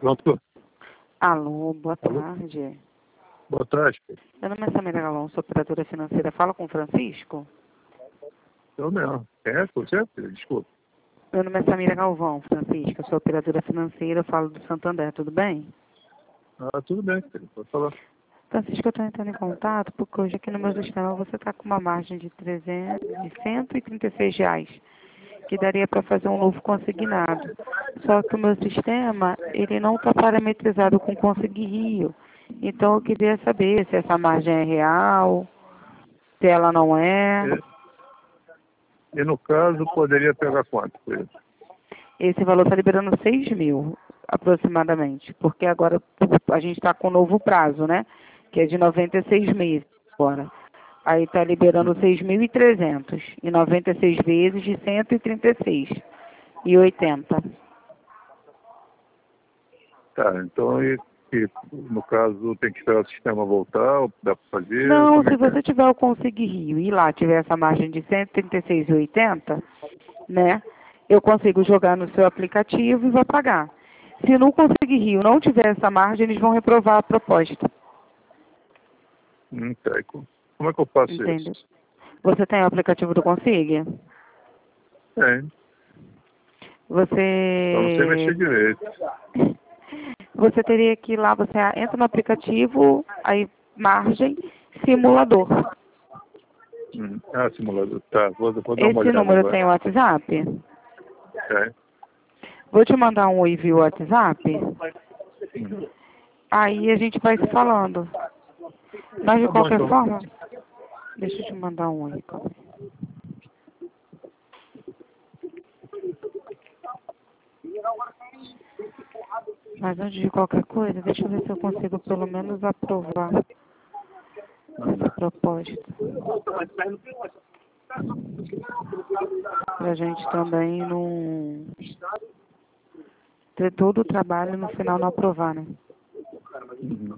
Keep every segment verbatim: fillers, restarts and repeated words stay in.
Pronto? Alô, boa Alô? tarde. Boa tarde. Meu nome é Samira Galvão, sou operadora financeira. Fala com o Francisco? Eu mesmo. É, você? Desculpa. Meu nome é Samira Galvão, Francisco. Eu sou operadora financeira, eu falo do Santander, tudo bem? Ah, tudo bem, filho. Pode falar. Francisco, eu estou entrando em contato porque hoje aqui no meu sistema você está com uma margem de, trezentos, de cento e trinta e seis reais, que daria para fazer um novo consignado. Só que o meu sistema, ele não está parametrizado com Consegui Rio. Então eu queria saber se essa margem é real, se ela não é. E, e no caso, poderia pegar quanto por isso? Esse valor está liberando seis mil, aproximadamente, porque agora a gente está com um novo prazo, né? Que é de noventa e seis meses agora. Aí está liberando seis mil e trezentos, e noventa e seis vezes de cento e trinta e seis e oitenta. Tá, então, e, e no caso, tem que esperar o sistema voltar, ou dá para fazer? Não, Como é se que é? você tiver o Consegui Rio e lá tiver essa margem de cento e trinta e seis e oitenta, né? Eu consigo jogar no seu aplicativo e vou pagar. Se no Consegui Rio não tiver essa margem, eles vão reprovar a proposta. Hum, tá. E como como é que eu faço Entendeu? isso? Você tem o aplicativo do Consig? Tem. Você... Só não sei mexer direito. Você teria que ir lá, você entra no aplicativo, aí margem, simulador. Hum. Ah, simulador. Tá, vou, vou dar uma Esse olhada número agora. tem WhatsApp? Tem. Vou te mandar um oi via WhatsApp, Hum. aí a gente vai se falando. Mas de Tá bom, qualquer então. forma, deixa eu te mandar um oi, calma aí. Mas antes de qualquer coisa, deixa eu ver se eu consigo pelo menos aprovar essa proposta. Pra gente também não ter todo o trabalho e no final não aprovar, né? Uhum.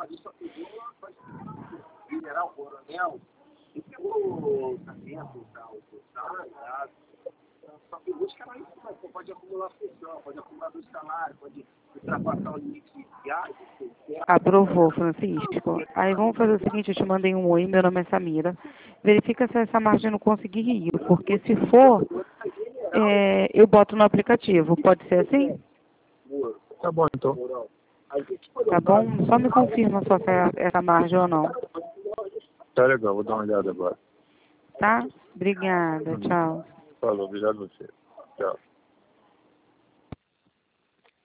Aprovou, Francisco. Aí vamos fazer o seguinte, eu te mandei um oi, meu nome é Samira. Verifica se essa margem não conseguir rir, porque se for, é, eu boto no aplicativo. Pode ser assim? Tá bom, então. Tá bom? Só me confirma só se é essa margem ou não. Tá legal, vou dar uma olhada agora. Tá? Obrigada, tchau. Falou, obrigado a você. Tchau.